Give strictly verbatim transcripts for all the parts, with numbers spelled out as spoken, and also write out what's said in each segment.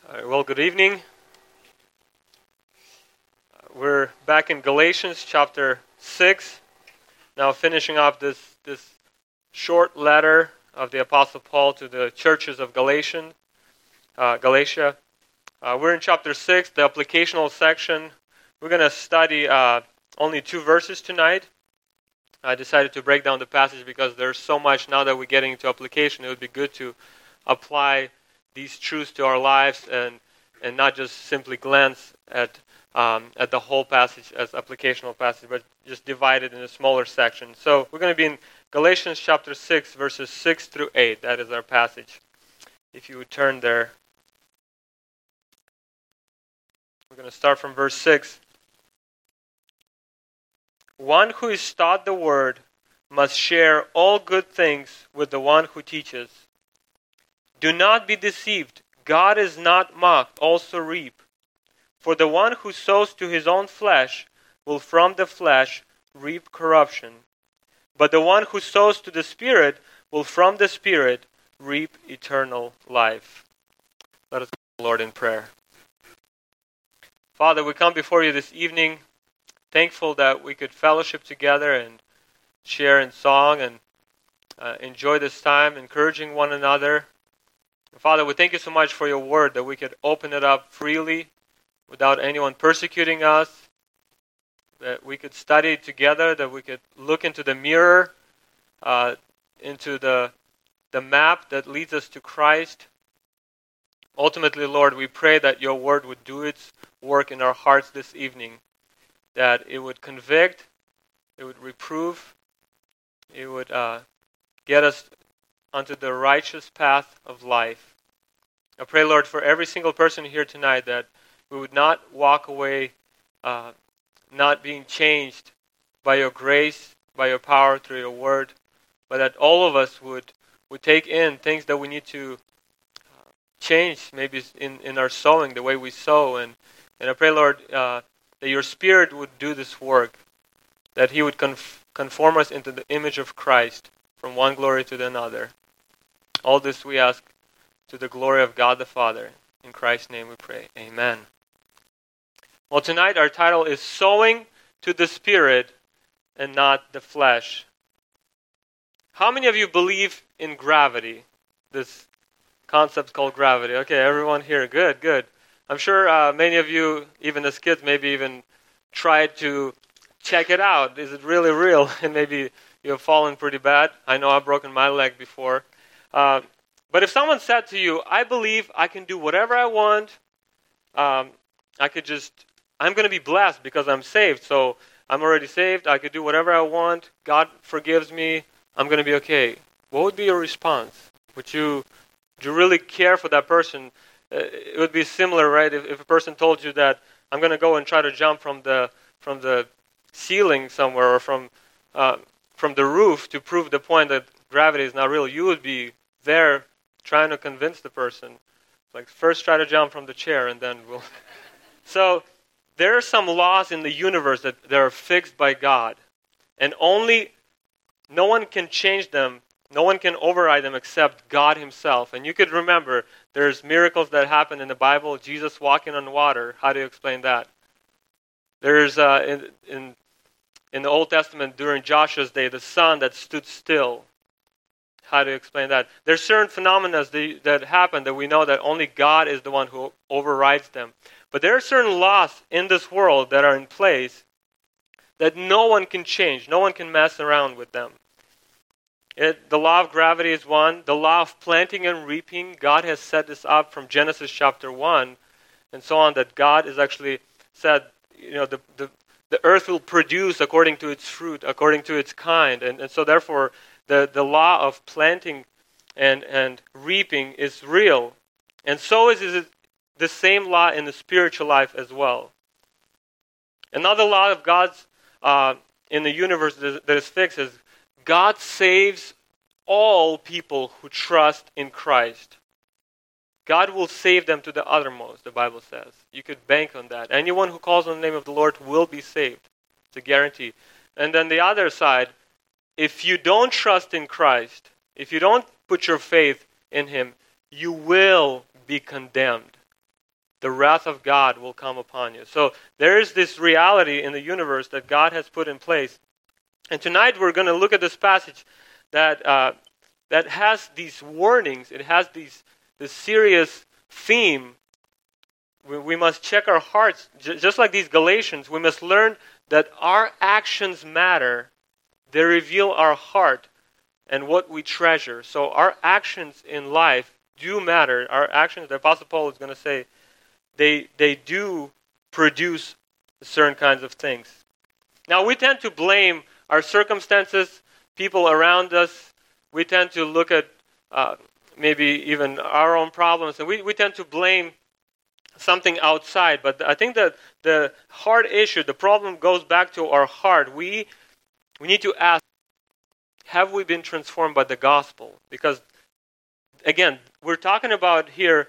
All right, well, good evening. Uh, We're back in Galatians chapter six, now finishing up this, this short letter of the Apostle Paul to the churches of Galatian, uh, Galatia. Uh, we're in chapter six, the applicational section. We're going to study uh, only two verses tonight. I decided to break down the passage because there's so much now that we're getting into application. It would be good to apply these truths to our lives and and not just simply glance at um, at the whole passage as applicational passage, but just divide it into smaller sections. So we're going to be in Galatians chapter six, verses six through eight. That is our passage. If you would turn there. We're going to start from verse six. One who is taught the word must share all good things with the one who teaches. Do not be deceived. God is not mocked, also reap. For the one who sows to his own flesh will from the flesh reap corruption. But the one who sows to the Spirit will from the Spirit reap eternal life. Let us go to the Lord in prayer. Father, we come before you this evening, thankful that we could fellowship together and share in song and uh, enjoy this time, encouraging one another. Father, we thank you so much for your word, that we could open it up freely without anyone persecuting us, that we could study it together, that we could look into the mirror, uh, into the, the map that leads us to Christ. Ultimately, Lord, we pray that your word would do its work in our hearts this evening, that it would convict, it would reprove, it would uh, get us onto the righteous path of life. I pray, Lord, for every single person here tonight that we would not walk away uh, not being changed by your grace, by your power, through your word, but that all of us would, would take in things that we need to uh, change, maybe in, in our sowing, the way we sow. And, and I pray, Lord, uh, that your Spirit would do this work, that he would conf- conform us into the image of Christ from one glory to another. All this we ask to the glory of God the Father. In Christ's name we pray. Amen. Well, tonight our title is Sowing to the Spirit and Not the Flesh. How many of you believe in gravity? This concept called gravity. Okay, everyone here. Good, good. I'm sure uh, many of you, even as kids, maybe even tried to check it out. Is it really real? And maybe you have fallen pretty bad. I know I've broken my leg before. Uh, but if someone said to you, I believe I can do whatever I want, um, I could just, I'm going to be blessed because I'm saved. So I'm already saved. I could do whatever I want. God forgives me. I'm going to be okay. What would be your response? Would you, would you really care for that person? Uh, it would be similar, right? If, if a person told you that I'm going to go and try to jump from the from the ceiling somewhere or from uh, from the roof to prove the point that gravity is not real, you would be there trying to convince the person. Like, first try to jump from the chair and then we'll... So, there are some laws in the universe that, that are fixed by God. And only, no one can change them, no one can override them except God himself. And you could remember, there's miracles that happen in the Bible. Jesus walking on water. How do you explain that? There's, uh, in, in, in the Old Testament, during Joshua's day, the sun that stood still. How do you explain that? There's certain phenomena that, that happen that we know that only God is the one who overrides them. But there are certain laws in this world that are in place that no one can change. No one can mess around with them. It, the law of gravity is one. The law of planting and reaping, God has set this up from Genesis chapter one and so on, that God has actually said, you know, the, the, the earth will produce according to its fruit, according to its kind. And, and so therefore, the, the law of planting and, and reaping is real. And so is, is it the same law in the spiritual life as well. Another law of God's uh, in the universe that is fixed is God saves all people who trust in Christ. God will save them to the uttermost, the Bible says. You could bank on that. Anyone who calls on the name of the Lord will be saved. It's a guarantee. And then the other side, if you don't trust in Christ, if you don't put your faith in him, you will be condemned. the wrath of God will come upon you. So there is this reality in the universe that God has put in place. And tonight we're going to look at this passage that uh, that has these warnings. It has these this serious theme. We, we must check our hearts, J- just like these Galatians. We must learn that our actions matter. They reveal our heart and what we treasure. So our actions in life do matter. Our actions, the Apostle Paul is going to say, they they do produce certain kinds of things. Now we tend to blame our circumstances, people around us. We tend to look at uh, maybe even our own problems, and we, we tend to blame something outside. But I think that the heart issue, the problem goes back to our heart. We we need to ask, have we been transformed by the gospel? Because, again, we're talking about here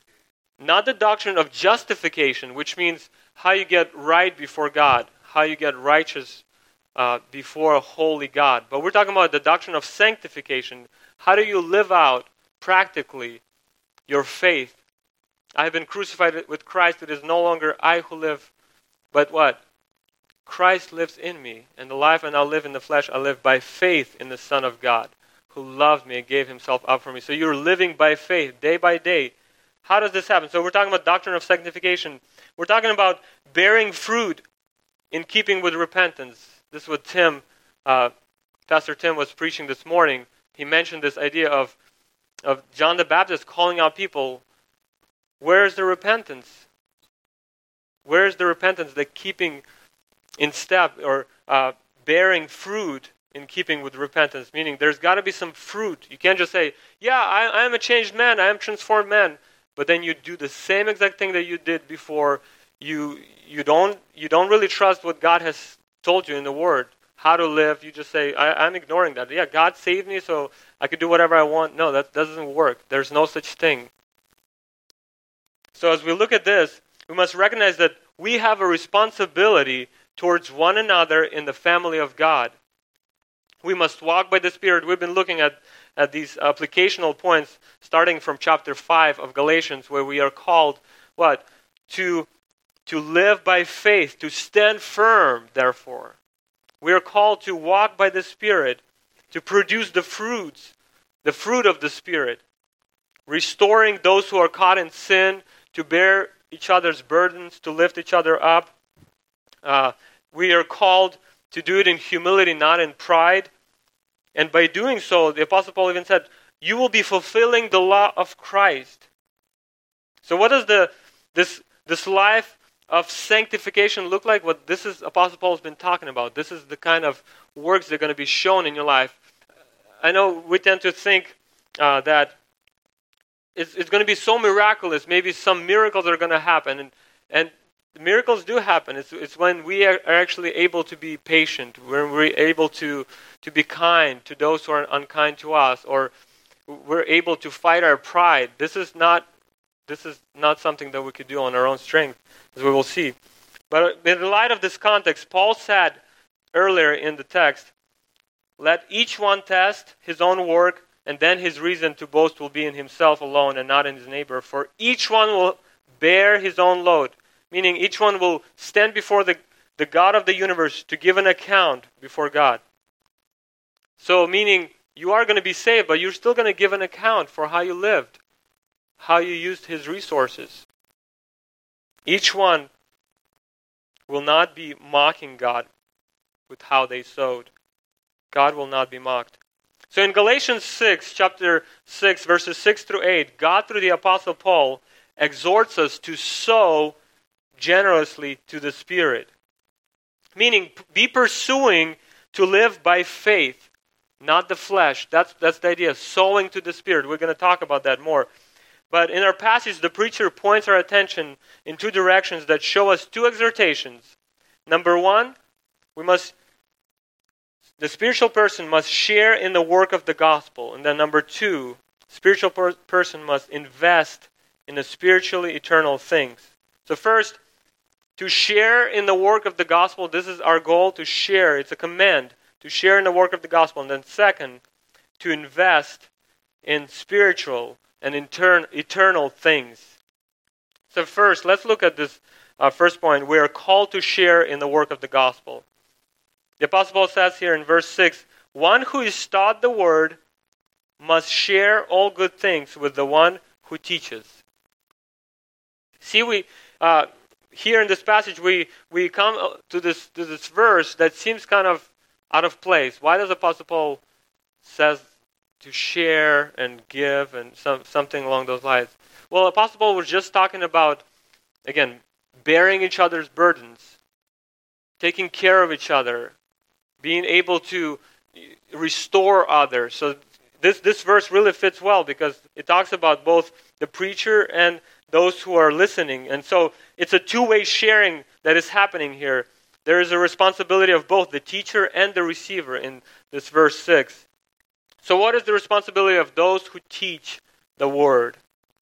not the doctrine of justification, which means how you get right before God, how you get righteous uh, before a holy God. But we're talking about the doctrine of sanctification. How do you live out practically your faith? I have been crucified with Christ. It is no longer I who live, but what? Christ lives in me. And the life I now live in the flesh, I live by faith in the Son of God, who loved me and gave himself up for me. So you're living by faith, day by day. How does this happen? So we're talking about doctrine of sanctification. We're talking about bearing fruit in keeping with repentance. This is what Tim, uh, Pastor Tim was preaching this morning. He mentioned this idea of, of John the Baptist calling out people. Where's the repentance? Where's the repentance, the keeping in step or uh, bearing fruit in keeping with repentance? Meaning there's got to be some fruit. You can't just say, yeah, I, I am a changed man, I am a transformed man. But then you do the same exact thing that you did before. You you don't you don't really trust what God has told you in the Word, how to live. You just say, I, I'm ignoring that. Yeah, God saved me so I could do whatever I want. No, that doesn't work. There's no such thing. So as we look at this, we must recognize that we have a responsibility towards one another in the family of God. We must walk by the Spirit. We've been looking at, at these applicational points starting from chapter five of Galatians, where we are called, what? To, to live by faith, to stand firm, therefore. We are called to walk by the Spirit, to produce the fruits, the fruit of the Spirit, restoring those who are caught in sin, to bear each other's burdens, to lift each other up. Uh, we are called to do it in humility, not in pride. And by doing so, the Apostle Paul even said, you will be fulfilling the law of Christ. So what does the this this life of sanctification look like? What this is Apostle Paul has been talking about. This is the kind of works that are going to be shown in your life. I know we tend to think uh, that it's, it's going to be so miraculous. Maybe some miracles are going to happen. And, and miracles do happen. It's, it's when we are actually able to be patient, when we're able to, to be kind to those who are unkind to us, or we're able to fight our pride. This is not this is not something that we could do on our own strength, as we will see. But in the light of this context, Paul said earlier in the text, let each one test his own work, and then his reason to boast will be in himself alone and not in his neighbor. For each one will bear his own load. Meaning each one will stand before the, the God of the universe to give an account before God. So meaning you are going to be saved, but you're still going to give an account for how you lived, how you used his resources. Each one will not be mocking God with how they sowed. God will not be mocked. So in Galatians six, chapter six, verses six through eight, God through the Apostle Paul exhorts us to sow generously to the Spirit. Meaning, be pursuing to live by faith, not the flesh. That's, that's the idea, sowing to the Spirit. We're going to talk about that more. But in our passage, the preacher points our attention in two directions that show us two exhortations. Number one, we must, the spiritual person must share in the work of the gospel. And then number two, spiritual per- person must invest in the spiritually eternal things. So first, to share in the work of the gospel, this is our goal, to share. It's a command, to share in the work of the gospel. And then second, to invest in spiritual and in turn, eternal things. So first, let's look at this uh, first point. We are called to share in the work of the gospel. The Apostle Paul says here in verse six, one who is taught the word must share all good things with the one who teaches. See, we uh, here in this passage, we, we come to this, to this verse that seems kind of out of place. Why does Apostle Paul says to share and give and some, something along those lines? Well, Apostle Paul was just talking about, again, bearing each other's burdens, taking care of each other, being able to restore others. So this, this verse really fits well because it talks about both the preacher and those who are listening. And so it's a two-way sharing that is happening here. There is a responsibility of both the teacher and the receiver in this verse six. So what is the responsibility of those who teach the word?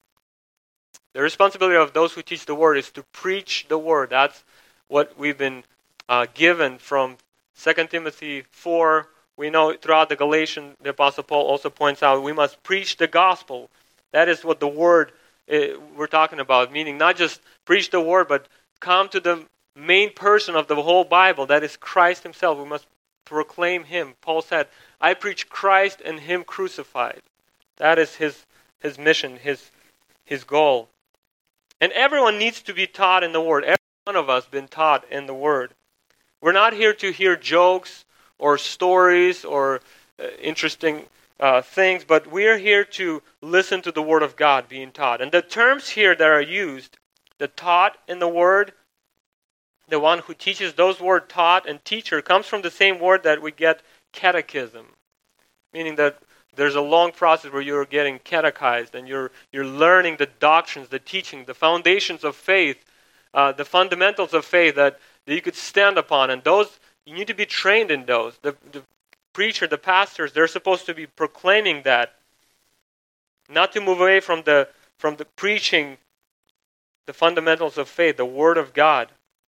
The responsibility of those who teach the word is to preach the word. That's what we've been uh, given from Second Timothy four. We know throughout the Galatians, the Apostle Paul also points out we must preach the gospel. That is what the word uh, we're talking about, meaning not just preach the word, but come to the main person of the whole Bible, that is Christ himself. We must proclaim him. Paul said, I preach Christ and him crucified. That is his his mission, his his goal. And everyone needs to be taught in the word. Every one of us been taught in the word. We're not here to hear jokes or stories or uh, interesting uh, things, but we're here to listen to the word of God being taught. And the terms here that are used, the taught in the word, the one who teaches, those words taught and teacher comes from the same word that we get catechism, meaning that there's a long process where you're getting catechized and you're you're learning the doctrines, the teaching, the foundations of faith, uh, the fundamentals of faith that, that you could stand upon. And those, you need to be trained in those. The, the preacher, the pastors, they're supposed to be proclaiming that, not to move away from the from the preaching the fundamentals of faith, the Word of God.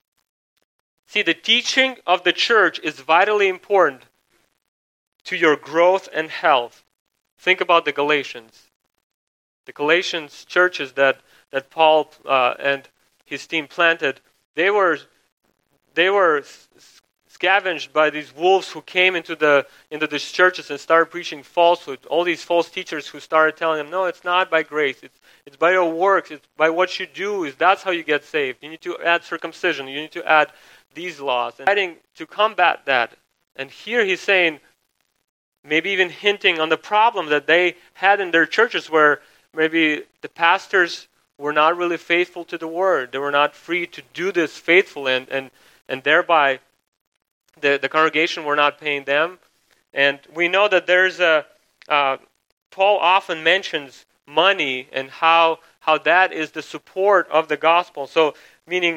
See, the teaching of the church is vitally important to your growth and health. Think about the Galatians. The Galatians churches that, that Paul uh, and his team planted, they were they were scavenged by these wolves who came into the into these churches and started preaching falsehood. All these false teachers who started telling them, no, it's not by grace. It's it's by your works. It's by what you do. Is that's how you get saved. You need to add circumcision. You need to add these laws. And fighting to combat that. And here he's saying, maybe even hinting on the problem that they had in their churches where maybe the pastors were not really faithful to the word. They were not free to do this faithfully, and, and, and thereby the, the congregation were not paying them. And we know that there's a, uh, Paul often mentions money and how how that is the support of the gospel. So, meaning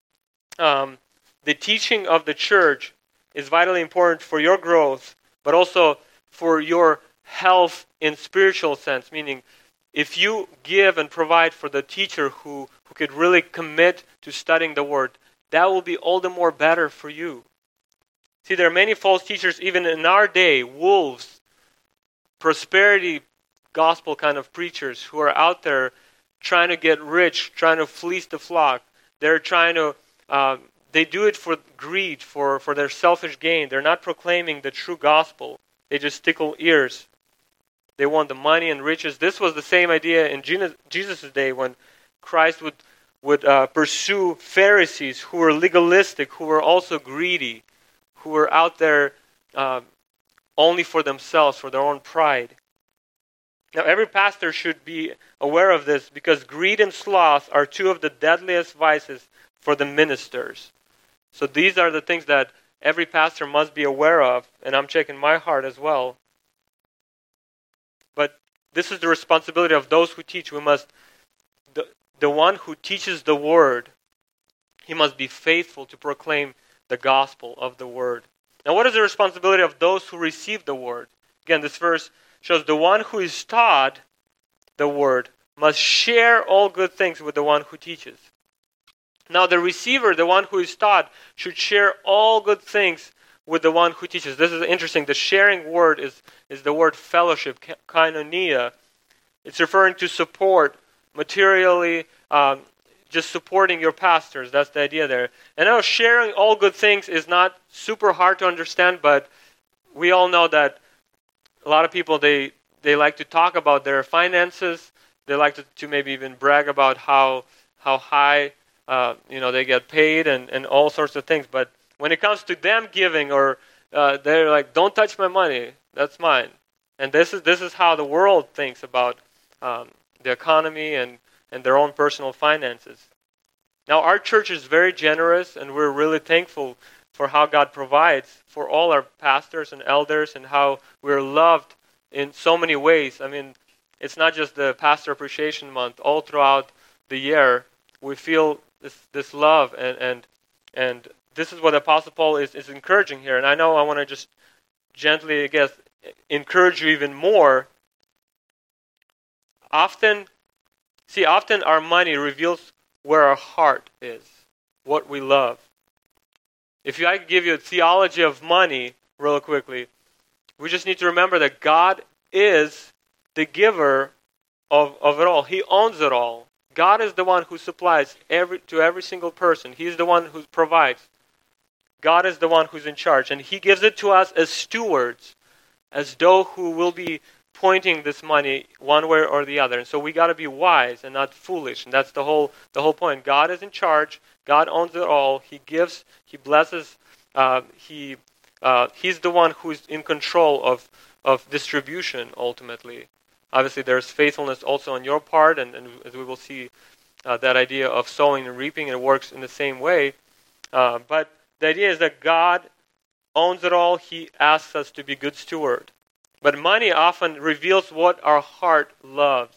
um, the teaching of the church is vitally important for your growth, but also for your health in spiritual sense, meaning if you give and provide for the teacher who, who could really commit to studying the word, that will be all the more better for you. See, there are many false teachers even in our day, wolves, prosperity gospel kind of preachers who are out there trying to get rich, trying to fleece the flock. They're trying to, uh, they do it for greed, for, for their selfish gain. They're not proclaiming the true gospel. They just tickle ears. They want the money and riches. This was the same idea in Jesus' day when Christ would, would uh, pursue Pharisees who were legalistic, who were also greedy, who were out there uh, only for themselves, for their own pride. Now, every pastor should be aware of this because greed and sloth are two of the deadliest vices for the ministers. So these are the things that every pastor must be aware of, and I'm checking my heart as well. But this is the responsibility of those who teach. We must, the, the one who teaches the word, he must be faithful to proclaim the gospel of the word. Now, what is the responsibility of those who receive the word? Again, this verse shows the one who is taught the word must share all good things with the one who teaches. Now the receiver, the one who is taught, should share all good things with the one who teaches. This is interesting. The sharing word is, is the word fellowship, koinonia. It's referring to support materially, um, just supporting your pastors. That's the idea there. And I know sharing all good things is not super hard to understand, but we all know that a lot of people, they, they like to talk about their finances. They like to, to maybe even brag about how how high uh, you know they get paid and, and all sorts of things. But when it comes to them giving, or uh, they're like, don't touch my money, that's mine. And this is this is how the world thinks about um, the economy and, and their own personal finances. Now, our church is very generous, and we're really thankful for how God provides for all our pastors and elders, and how we're loved in so many ways. I mean, it's not just the Pastor Appreciation Month. All throughout the year, we feel this this love, and and, and this is what Apostle Paul is, is encouraging here. And I know I want to just gently, I guess, encourage you even more. Often, see, often our money reveals where our heart is, what we love. If I could give you a theology of money real quickly, we just need to remember that God is the giver of, of it all. He owns it all. God is the one who supplies every to every single person. He's the one who provides. God is the one who's in charge. And He gives it to us as stewards, as though who will be pointing this money one way or the other. And so we got to be wise and not foolish. And that's the whole the whole point. God is in charge. God owns it all. He gives. He blesses. Uh, he uh, He's the one who's in control of of distribution ultimately. Obviously, there's faithfulness also on your part, and, and as we will see, uh, that idea of sowing and reaping, it works in the same way. Uh, but the idea is that God owns it all. He asks us to be good steward. But money often reveals what our heart loves.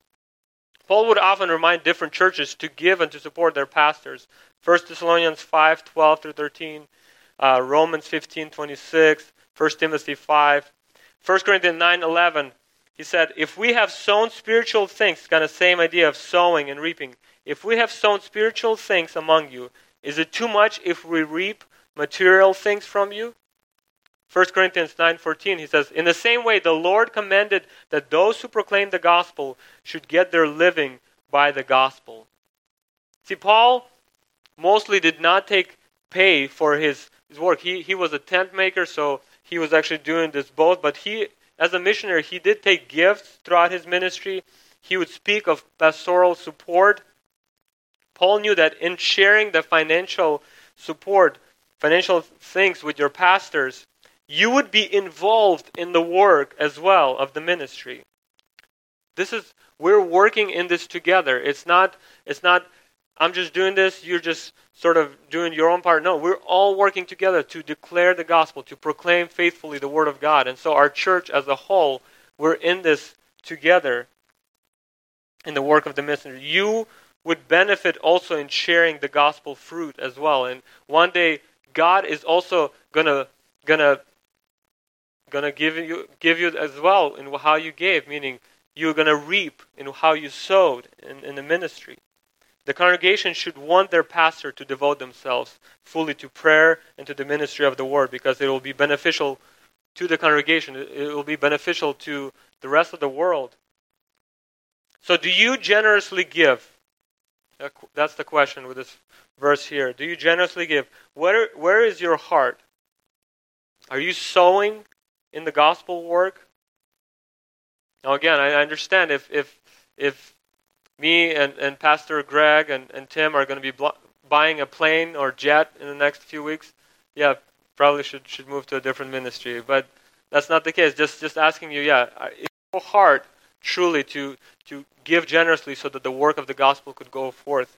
Paul would often remind different churches to give and to support their pastors. First Thessalonians five, twelve through thirteen, uh, Romans fifteen, twenty-six, First Timothy five, First Corinthians nine, eleven. He said, if we have sown spiritual things, kind of same idea of sowing and reaping. If we have sown spiritual things among you, is it too much if we reap material things from you? First Corinthians nine fourteen, he says, in the same way, the Lord commanded that those who proclaim the gospel should get their living by the gospel. See, Paul mostly did not take pay for his, his work. He, he was a tent maker, so he was actually doing this both, but he, as a missionary, he did take gifts throughout his ministry. He would speak of pastoral support. Paul knew that in sharing the financial support, financial things with your pastors, you would be involved in the work as well of the ministry. This is, we're working in this together. It's not, it's not, I'm just doing this, you're just sort of doing your own part. No, we're all working together to declare the gospel, to proclaim faithfully the word of God. And so our church as a whole, we're in this together in the work of the ministry. You would benefit also in sharing the gospel fruit as well. And one day, God is also gonna gonna gonna give you give you as well in how you gave, meaning you're gonna reap in how you sowed in, in the ministry. The congregation should want their pastor to devote themselves fully to prayer and to the ministry of the word, because it will be beneficial to the congregation. It will be beneficial to the rest of the world. So do you generously give? That's the question with this verse here. Do you generously give? Where, where is your heart? Are you sowing in the gospel work? Now again, I understand if if if me and, and Pastor Greg and, and Tim are going to be bl- buying a plane or jet in the next few weeks, yeah, probably should should move to a different ministry. But that's not the case. Just just asking you, yeah, is your heart truly to to give generously so that the work of the gospel could go forth?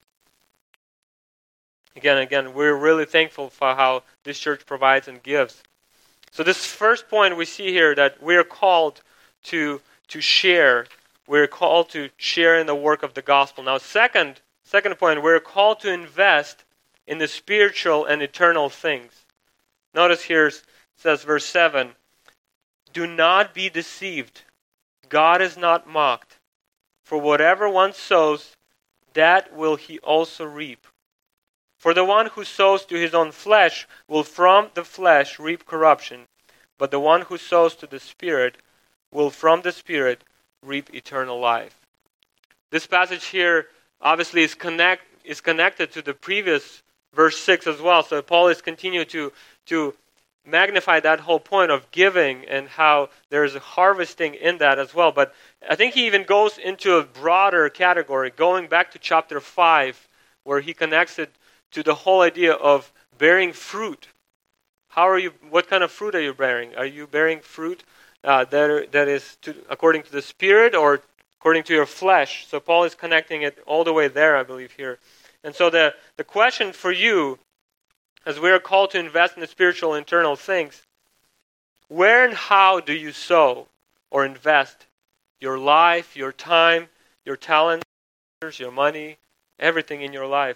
Again, again, we're really thankful for how this church provides and gives. So this first point we see here, that we're called to to share. We're called to share in the work of the gospel. Now, second, second point, we're called to invest in the spiritual and eternal things. Notice here it says, verse seven, do not be deceived. God is not mocked. For whatever one sows, that will he also reap. For the one who sows to his own flesh will from the flesh reap corruption, but the one who sows to the Spirit will from the Spirit reap eternal life. This passage here obviously is connect is connected to the previous verse six as well. So Paul is continuing to, to magnify that whole point of giving and how there's a harvesting in that as well. But I think he even goes into a broader category, going back to chapter five, where he connects it to the whole idea of bearing fruit. How are you? What kind of fruit are you bearing? Are you bearing fruit uh, that are, that is to, according to the Spirit or according to your flesh? So Paul is connecting it all the way there, I believe, here. And so the, the question for you, as we are called to invest in the spiritual internal things, where and how do you sow or invest your life, your time, your talent, your money, everything in your life?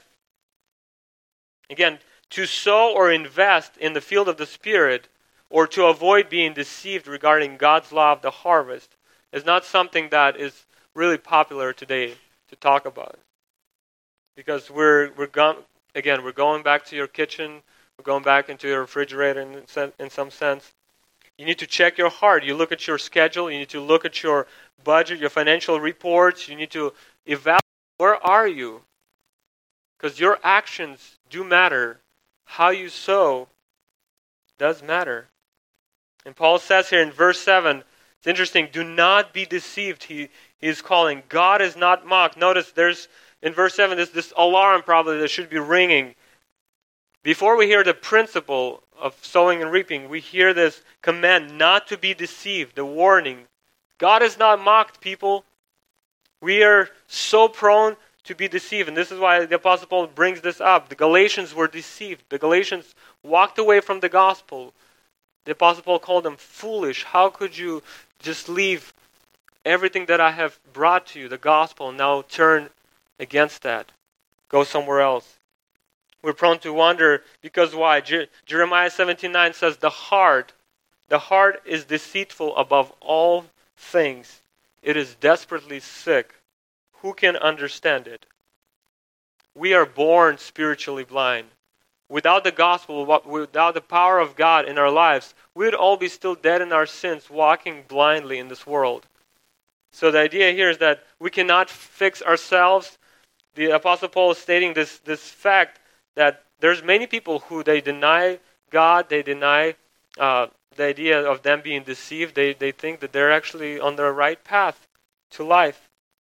Again, to sow or invest in the field of the Spirit or to avoid being deceived regarding God's law of the harvest is not something that is really popular today to talk about. Because we're we're gone again, we're going back to your kitchen, we're going back into your refrigerator in, in some sense. You need to check your heart. You look at your schedule, you need to look at your budget, your financial reports, you need to evaluate where are you? Because your actions do matter. How you sow does matter. And Paul says here in verse seven, it's interesting, do not be deceived, he, he is calling. God is not mocked. Notice there's, in verse seven, there's this alarm probably that should be ringing. Before we hear the principle of sowing and reaping, we hear this command not to be deceived, the warning. God is not mocked, people. We are so prone to be deceived. And this is why the Apostle Paul brings this up. The Galatians were deceived. The Galatians walked away from the gospel. The Apostle Paul called them foolish. How could you just leave everything that I have brought to you, the gospel, and now turn against that? Go somewhere else. We're prone to wonder because why? Je- Jeremiah seventeen nine says, the heart, the heart is deceitful above all things. It is desperately sick. Who can understand it? We are born spiritually blind. Without the gospel, without the power of God in our lives, we would all be still dead in our sins, walking blindly in this world. So the idea here is that we cannot fix ourselves. The Apostle Paul is stating this, this fact that there's many people who they deny God, they deny uh, the idea of them being deceived. They, they think that they're actually on the right path to life.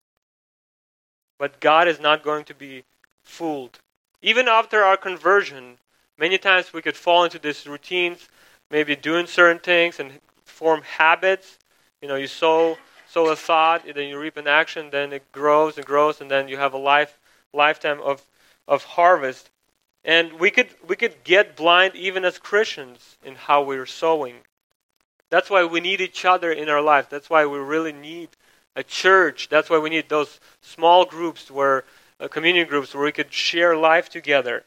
But God is not going to be fooled. Even after our conversion, many times we could fall into these routines, maybe doing certain things and form habits. You know, you sow sow a thought, then you reap an action, then it grows and grows, and then you have a life lifetime of, of harvest. And we could we could get blind even as Christians in how we're sowing. That's why we need each other in our life. That's why we really need a church. That's why we need those small groups, where uh, communion groups, where we could share life together.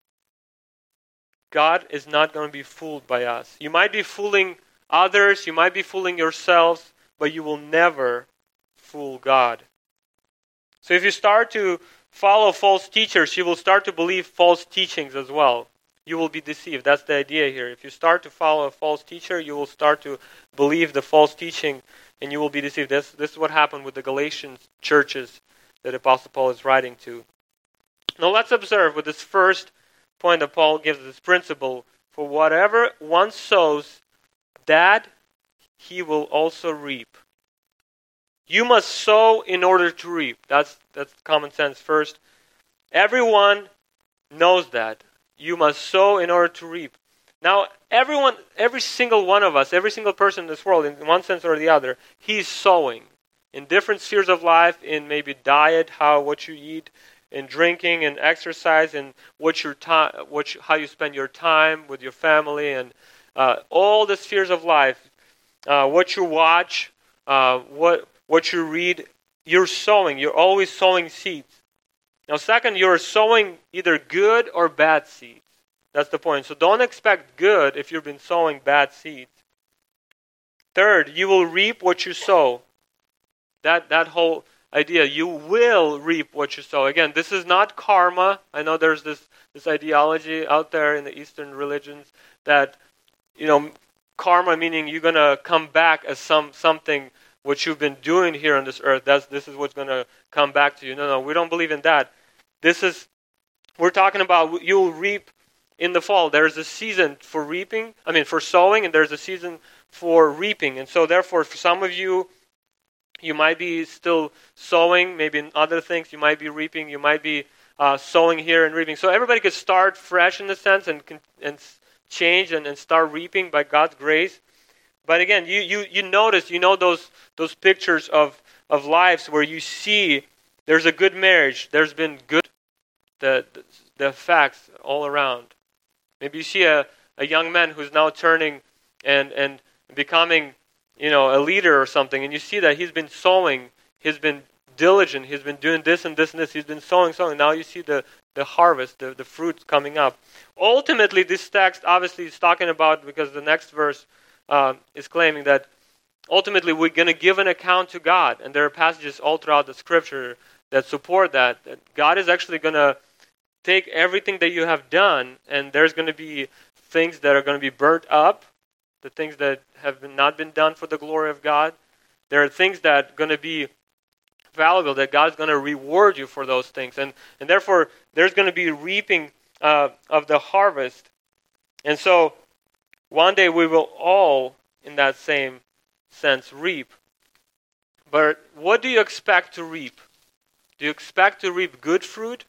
God is not going to be fooled by us. You might be fooling others, you might be fooling yourselves, but you will never fool God. So if you start to follow false teachers, you will start to believe false teachings as well. You will be deceived. That's the idea here. If you start to follow a false teacher, you will start to believe the false teaching, and you will be deceived. This, this is what happened with the Galatian churches that Apostle Paul is writing to. Now let's observe with this first point that Paul gives, this principle. For whatever one sows, that he will also reap. You must sow in order to reap. That's, that's common sense first. Everyone knows that. You must sow in order to reap. Now, everyone, every single one of us, every single person in this world, in one sense or the other, he's sowing in different spheres of life, in maybe diet, how what you eat, in drinking and exercise, and what your time, what you, how you spend your time with your family, and uh, all the spheres of life, uh, what you watch, uh, what what you read. You're sowing. You're always sowing seeds. Now, second, you're sowing either good or bad seeds. That's the point. So don't expect good if you've been sowing bad seeds. Third, you will reap what you sow. That that whole idea, you will reap what you sow. Again, this is not karma. I know there's this, this ideology out there in the Eastern religions that, you know, karma meaning you're going to come back as some something what you've been doing here on this earth. That's this is what's going to come back to you. No, no, we don't believe in that. This is we're talking about you'll reap in the fall. There's a season for reaping, I mean for sowing, and there's a season for reaping. And so therefore, for some of you, you might be still sowing, maybe in other things, you might be reaping, you might be uh, sowing here and reaping. So everybody could start fresh in a sense and and change and, and start reaping by God's grace. But again, you, you, you notice, you know those those pictures of, of lives where you see there's a good marriage, there's been good, the, the, the effects all around. Maybe you see a, a young man who's now turning and, and becoming, you know, a leader or something, and you see that he's been sowing, he's been diligent, he's been doing this and this and this, he's been sowing, sowing. Now you see the, the harvest, the, the fruits coming up. Ultimately, this text obviously is talking about, because the next verse uh, is claiming that ultimately we're going to give an account to God. And there are passages all throughout the scripture that support that, that God is actually going to take everything that you have done, and there's going to be things that are going to be burnt up, the things that have been, not been done for the glory of God. There are things that are going to be valuable, that God's going to reward you for those things. And, and therefore, there's going to be reaping uh, of the harvest. And so, one day we will all, in that same sense, reap. But what do you expect to reap? Do you expect to reap good fruit?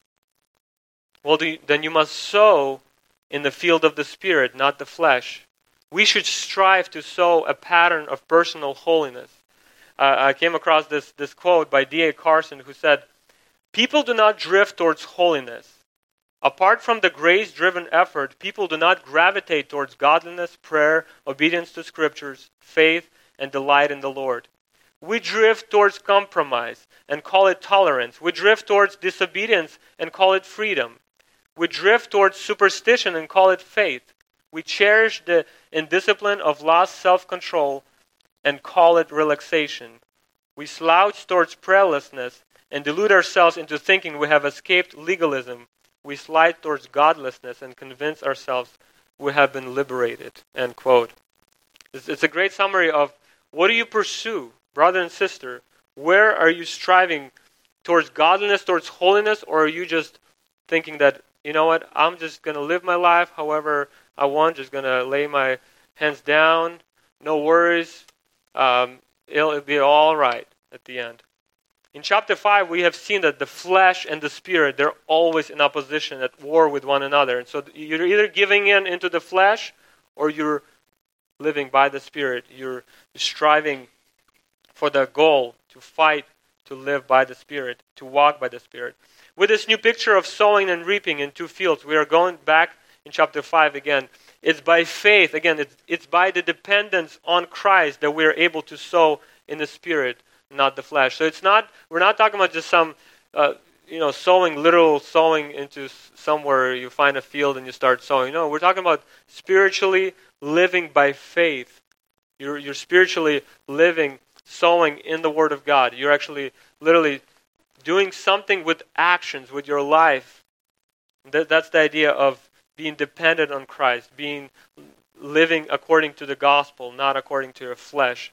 Well, do you, then you must sow in the field of the Spirit, not the flesh. We should strive to sow a pattern of personal holiness. Uh, I came across this, this quote by D A Carson, who said, "People do not drift towards holiness. Apart from the grace-driven effort, people do not gravitate towards godliness, prayer, obedience to scriptures, faith, and delight in the Lord. We drift towards compromise and call it tolerance. We drift towards disobedience and call it freedom. We drift towards superstition and call it faith. We cherish the indiscipline of lost self-control and call it relaxation. We slouch towards prayerlessness and delude ourselves into thinking we have escaped legalism. We slide towards godlessness and convince ourselves we have been liberated." End quote. It's, it's a great summary of what do you pursue, brother and sister? Where are you striving towards godliness, towards holiness, or are you just thinking that, you know what, I'm just going to live my life however I want, just going to lay my hands down, no worries, um, it'll, it'll be all right at the end. In chapter five, we have seen that the flesh and the spirit, they're always in opposition, at war with one another. And so you're either giving in into the flesh or you're living by the Spirit. You're striving for the goal to fight, to live by the Spirit, to walk by the Spirit. With this new picture of sowing and reaping in two fields, we are going back in chapter five again. It's by faith, again, it's, it's by the dependence on Christ that we are able to sow in the Spirit, not the flesh. So it's not, we're not talking about just some, uh, you know, sowing, literal sowing into somewhere you find a field and you start sowing. No, we're talking about spiritually living by faith. You're, you're spiritually living, sowing in the Word of God. You're actually literally doing something with actions, with your life. That, that's the idea of being dependent on Christ, being living according to the gospel, not according to your flesh.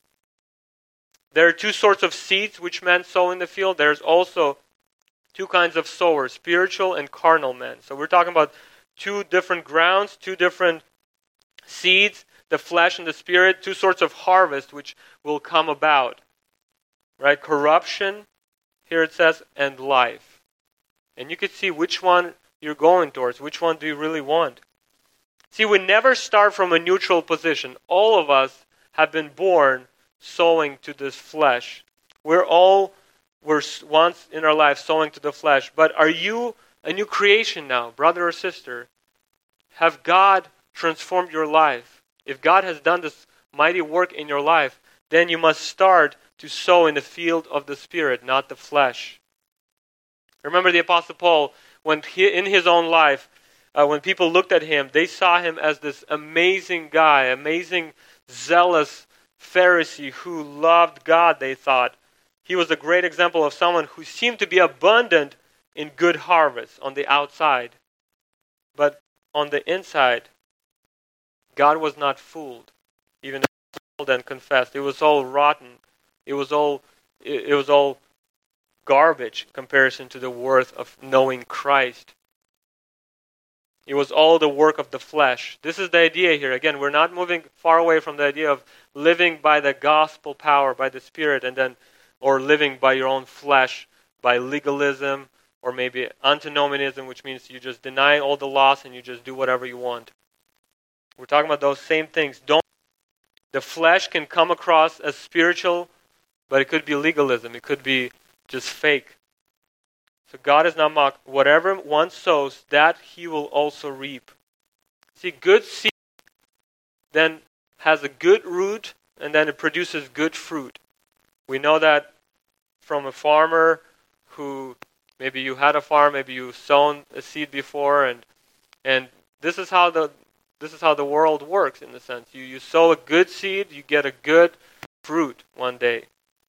There are two sorts of seeds which men sow in the field. There's also two kinds of sowers, spiritual and carnal men. So we're talking about two different grounds, two different seeds, the flesh and the spirit, two sorts of harvest which will come about. Right? Corruption, here it says, and life. And you can see which one you're going towards. Which one do you really want? See, we never start from a neutral position. All of us have been born sowing to this flesh. We're all, were once in our life sowing to the flesh. But are you a new creation now, brother or sister? Have God transformed your life? If God has done this mighty work in your life, then you must start to sow in the field of the Spirit, not the flesh. Remember the Apostle Paul, when he, in his own life, uh, when people looked at him, they saw him as this amazing guy, amazing, zealous Pharisee who loved God, they thought. He was a great example of someone who seemed to be abundant in good harvest on the outside. But on the inside, God was not fooled. Even if he told and confessed, it was all rotten. It was all, it, it was all garbage in comparison to the worth of knowing Christ. It was all the work of the flesh. This is the idea here. Again, we're not moving far away from the idea of living by the gospel power, by the Spirit, and then, or living by your own flesh, by legalism, or maybe antinomianism, which means you just deny all the laws and you just do whatever you want. We're talking about those same things. Don't. The flesh can come across as spiritual, but it could be legalism. It could be just fake. So God is not mocked. Whatever one sows, that he will also reap. See, good seed then has a good root, and then it produces good fruit. We know that from a farmer who, maybe you had a farm, maybe you've sown a seed before, and and this is how the this is how the world works in a sense. You you sow a good seed, you get a good fruit one day.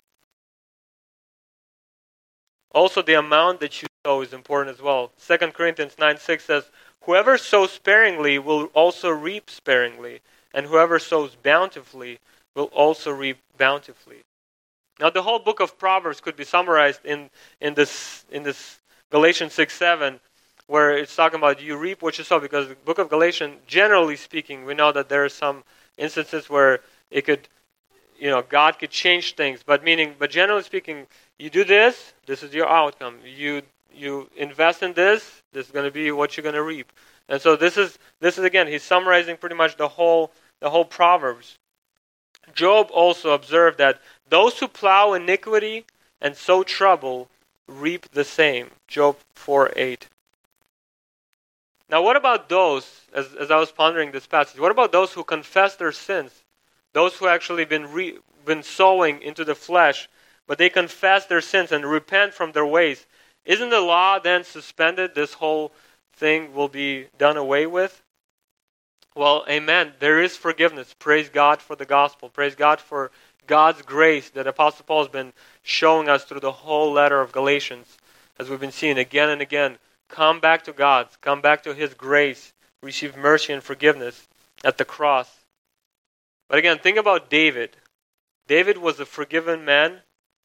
Also, the amount that you sow is important as well. Second Corinthians nine six says, "Whoever sows sparingly will also reap sparingly, and whoever sows bountifully will also reap bountifully." Now, the whole book of Proverbs could be summarized in, in this in this Galatians six seven, where it's talking about you reap what you sow, because the book of Galatians, generally speaking, we know that there are some instances where it could, you know, God could change things, but meaning, but generally speaking, you do this, this is your outcome. You you invest in this, this is going to be what you're going to reap. And so this is this is again, he's summarizing pretty much the whole the whole Proverbs. Job also observed that those who plow iniquity and sow trouble reap the same. Job four eight. Now, what about those, as as I was pondering this passage, what about those who confess their sins? Those who actually been re, been sowing into the flesh, but they confess their sins and repent from their ways. Isn't the law then suspended? This whole thing will be done away with? Well, amen. There is forgiveness. Praise God for the gospel. Praise God for God's grace that Apostle Paul has been showing us through the whole letter of Galatians, as we've been seeing again and again. Come back to God. Come back to His grace. Receive mercy and forgiveness at the cross. But again, think about David. David was a forgiven man,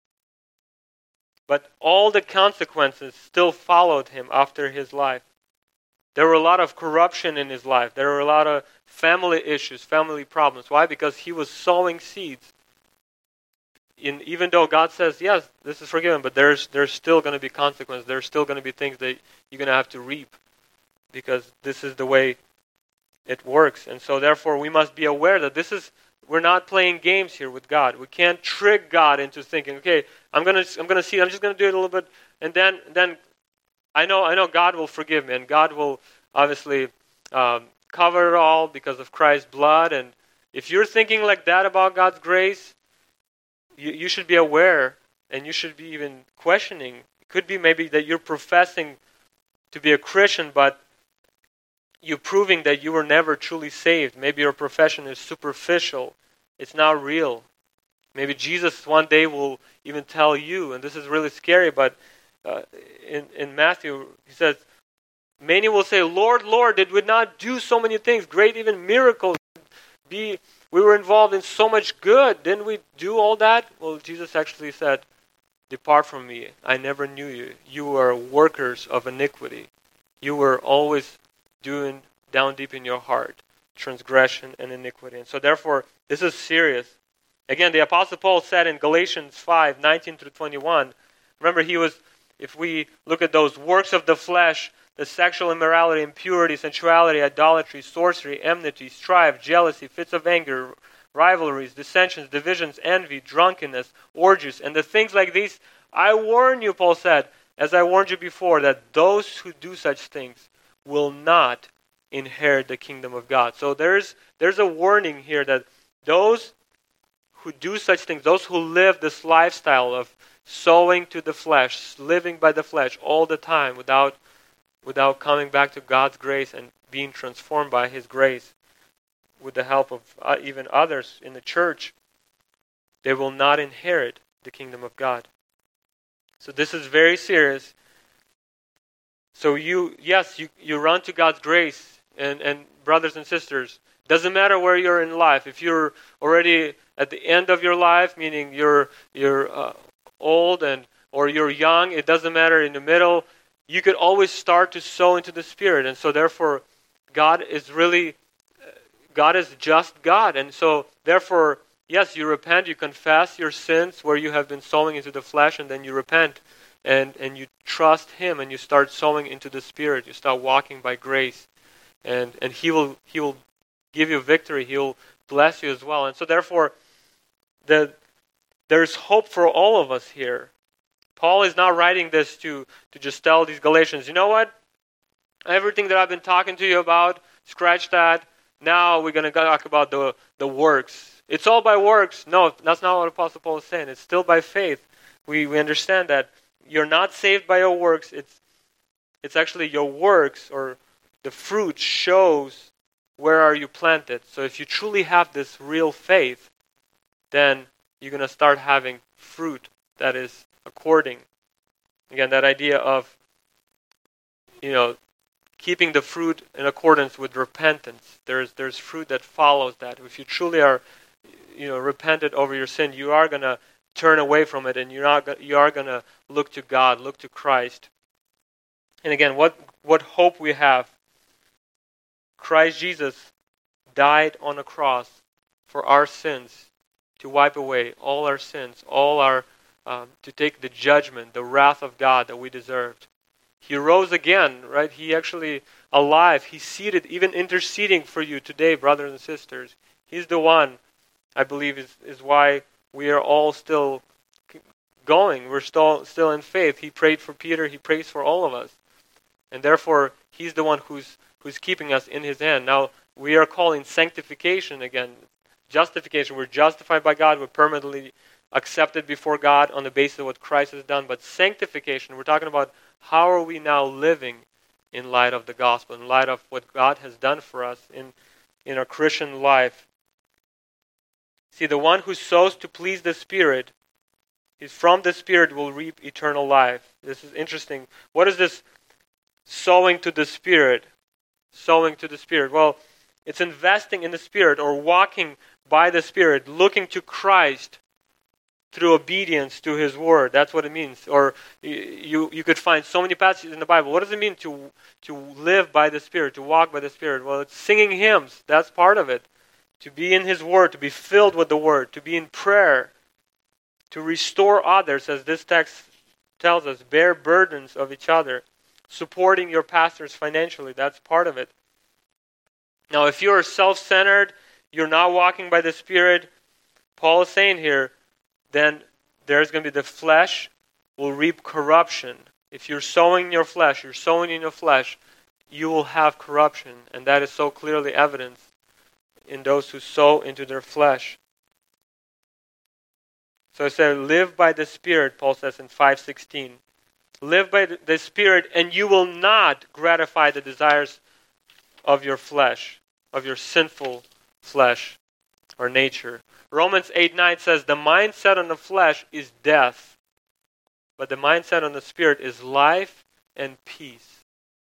but all the consequences still followed him after his life. There were a lot of corruption in his life. There were a lot of family issues, family problems. Why? Because he was sowing seeds. In, even though God says, yes, this is forgiven, but there's there's still going to be consequences. There's still going to be things that you're going to have to reap, because this is the way it works. And so therefore we must be aware that this is, we're not playing games here with God. We can't trick God into thinking, okay, I'm gonna I'm gonna see, I'm just gonna do it a little bit, and then then I know I know God will forgive me, and God will obviously um, cover it all because of Christ's blood. And if you're thinking like that about God's grace, you, you should be aware, and you should be even questioning. It could be maybe that you're professing to be a Christian, but you're proving that you were never truly saved. Maybe your profession is superficial. It's not real. Maybe Jesus one day will even tell you, and this is really scary, but uh, in, in Matthew, he says, many will say, Lord, Lord, did we not do so many things, great even miracles? Be, we were involved in so much good. Didn't we do all that? Well, Jesus actually said, depart from me. I never knew you. You were workers of iniquity. You were always doing down deep in your heart transgression and iniquity. And so therefore, this is serious. Again, the Apostle Paul said in Galatians five nineteen through twenty-one, remember he was, if we look at those works of the flesh, the sexual immorality, impurity, sensuality, idolatry, sorcery, enmity, strife, jealousy, fits of anger, rivalries, dissensions, divisions, envy, drunkenness, orgies, and the things like these, I warn you, Paul said, as I warned you before, that those who do such things will not inherit the kingdom of God. So there's there's a warning here that those who do such things, those who live this lifestyle of sowing to the flesh, living by the flesh all the time without without coming back to God's grace and being transformed by His grace with the help of uh, even others in the church, they will not inherit the kingdom of God. So this is very serious. So you, yes, you, you run to God's grace, and, and brothers and sisters, doesn't matter where you're in life. If you're already at the end of your life, meaning you're you're uh, old and or you're young, it doesn't matter, in the middle, you could always start to sow into the Spirit. And so therefore, God is really, God is just God. And so, therefore, yes, you repent, you confess your sins where you have been sowing into the flesh, and then you repent and, and you trust Him and you start sowing into the Spirit. You start walking by grace. And, and He will He will give you victory. He will bless you as well. And so, therefore, the, there's hope for all of us here. Paul is not writing this to, to just tell these Galatians, you know what? Everything that I've been talking to you about, scratch that. Now we're going to talk about the, the works. It's all by works. No, that's not what Apostle Paul is saying. It's still by faith. We we understand that you're not saved by your works. It's it's actually your works, or the fruit shows where are you planted. So if you truly have this real faith, then you're going to start having fruit that is according. Again, that idea of, you know, keeping the fruit in accordance with repentance. There's there's fruit that follows that. If you truly are, you know, repented over your sin, you are gonna turn away from it, and you're not you are gonna look to God, look to Christ. And again, what what hope we have. Christ Jesus died on a cross for our sins, to wipe away all our sins, all our um, to take the judgment, the wrath of God that we deserved. He rose again, right? He actually alive. He's seated, even interceding for you today, brothers and sisters. He's the one, I believe, is, is why we are all still going. We're still still in faith. He prayed for Peter. He prays for all of us. And therefore, He's the one who's who's keeping us in His hand. Now, we are calling sanctification again. Justification. We're justified by God. We're permanently accepted before God on the basis of what Christ has done. But sanctification, we're talking about how are we now living in light of the gospel, in light of what God has done for us in, in our Christian life. See, the one who sows to please the Spirit, is from the Spirit will reap eternal life. This is interesting. What is this sowing to the Spirit? Sowing to the Spirit. Well, it's investing in the Spirit, or walking by the Spirit, looking to Christ through obedience to His Word. That's what it means. Or you you could find so many passages in the Bible. What does it mean to to live by the Spirit, to walk by the Spirit? Well, it's singing hymns. That's part of it. To be in His Word, to be filled with the Word, to be in prayer, to restore others, as this text tells us, bear burdens of each other, supporting your pastors financially. That's part of it. Now, if you're self-centered, you're not walking by the Spirit, Paul is saying here, then there's going to be the flesh will reap corruption. If you're sowing your flesh, you're sowing in your flesh, you will have corruption. And that is so clearly evidenced in those who sow into their flesh. So it says, live by the Spirit, Paul says in five sixteen. Live by the Spirit, and you will not gratify the desires of your flesh, of your sinful flesh or nature. Romans eight nine says, the mindset on the flesh is death, but the mindset on the Spirit is life and peace.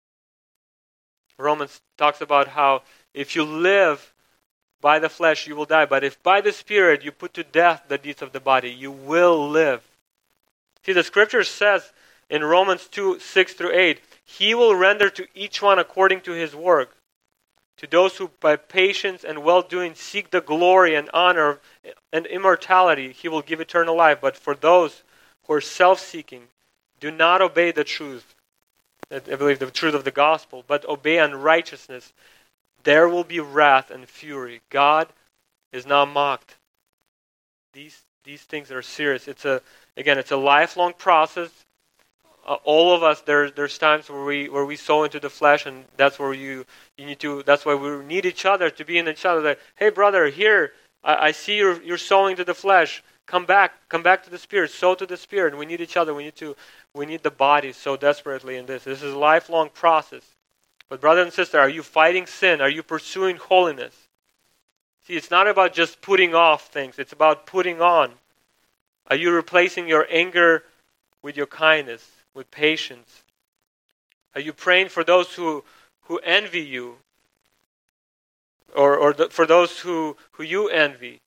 Romans talks about how if you live by the flesh, you will die. But if by the Spirit you put to death the deeds of the body, you will live. See, the Scripture says in Romans two six through eight, He will render to each one according to his work. To those who by patience and well-doing seek the glory and honor and immortality, He will give eternal life. But for those who are self-seeking, do not obey the truth, I believe the truth of the gospel, but obey unrighteousness, there will be wrath and fury. God is not mocked. These these things are serious. It's a again, it's a lifelong process. Uh, all of us, there there's times where we where we sow into the flesh, and that's where you you need to. That's why we need each other to be in each other. Like, hey brother, here I, I see you're you're sowing to the flesh. Come back, come back to the Spirit. Sow to the Spirit. We need each other. We need to. We need the body so desperately in this. This is a lifelong process. But brother and sister, are you fighting sin? Are you pursuing holiness? See, it's not about just putting off things. It's about putting on. Are you replacing your anger with your kindness, with patience? Are you praying for those who, who envy you? Or, or the, for those who, who you envy?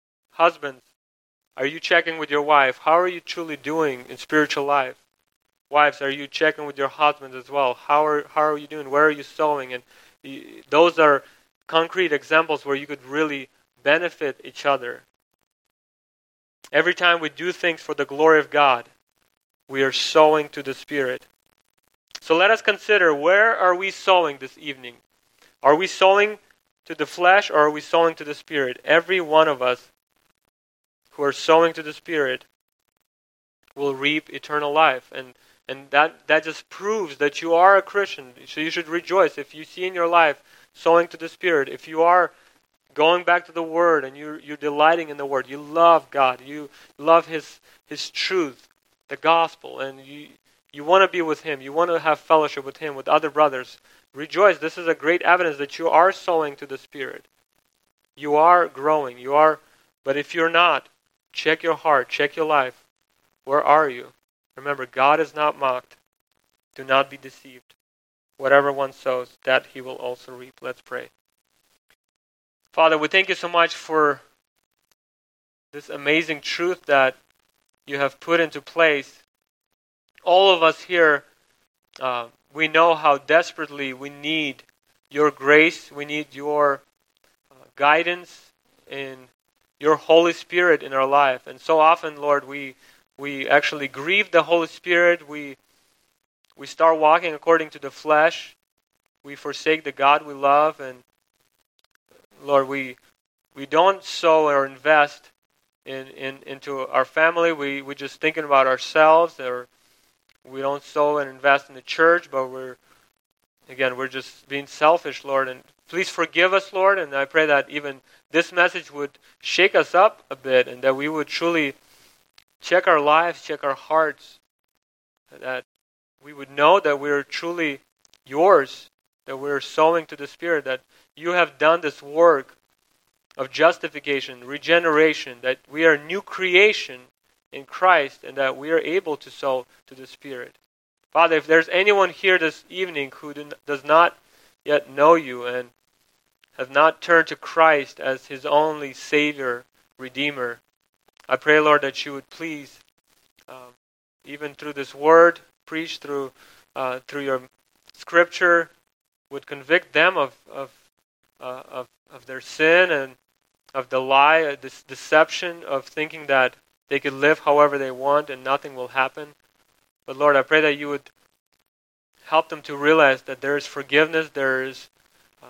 Husbands, are you checking with your wife? How are you truly doing in spiritual life? Wives, are you checking with your husbands as well? How are how are you doing? Where are you sowing? And you, those are concrete examples where you could really benefit each other. Every time we do things for the glory of God, we are sowing to the Spirit. So let us consider, where are we sowing this evening? Are we sowing to the flesh, or are we sowing to the Spirit? Every one of us who are sowing to the Spirit will reap eternal life. And and that, that just proves that you are a Christian. So you should rejoice. If you see in your life sowing to the Spirit, if you are going back to the Word and you're, you're delighting in the Word, you love God, you love His His truth, the gospel, and you you want to be with Him, you want to have fellowship with Him, with other brothers, rejoice. This is a great evidence that you are sowing to the Spirit. You are growing, you are, but if you're not, check your heart, check your life. Where are you? Remember, God is not mocked. Do not be deceived. Whatever one sows, that he will also reap. Let's pray. Father, we thank you so much for this amazing truth that you have put into place. All of us here, uh, we know how desperately we need your grace. We need your uh, guidance in your Holy Spirit in our life. And so often, Lord, we we actually grieve the Holy Spirit. We we start walking according to the flesh. We forsake the God we love, and Lord, we we don't sow or invest in, in into our family. We we just thinking about ourselves, or we don't sow and invest in the church, but we're again we're just being selfish, Lord. And please forgive us, Lord. And I pray that even this message would shake us up a bit, and that we would truly check our lives, check our hearts, that we would know that we're truly yours, that we're sowing to the Spirit, that you have done this work of justification, regeneration, that we are new creation in Christ, and that we are able to sow to the Spirit. Father, if there's anyone here this evening who does not yet know you and have not turned to Christ as his only Savior, Redeemer, I pray, Lord, that you would please, um, even through this word, preach through uh, through your Scripture, would convict them of of, uh, of of their sin and of the lie, uh, this deception of thinking that they could live however they want and nothing will happen. But Lord, I pray that you would help them to realize that there is forgiveness, there is uh,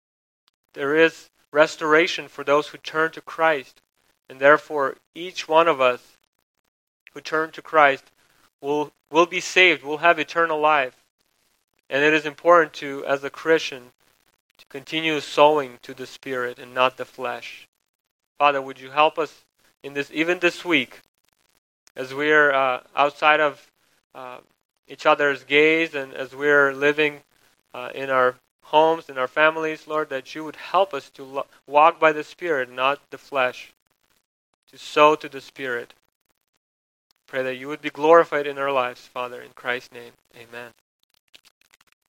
there is restoration for those who turn to Christ. And therefore, each one of us who turn to Christ will will be saved, will have eternal life. And it is important to, as a Christian, to continue sowing to the Spirit and not the flesh. Father, would you help us in this, even this week, as we're uh, outside of uh, each other's gaze, and as we're living uh, in our homes, in our families, Lord, that you would help us to lo- walk by the Spirit, not the flesh, to sow to the Spirit. Pray that you would be glorified in our lives, Father, in Christ's name. Amen.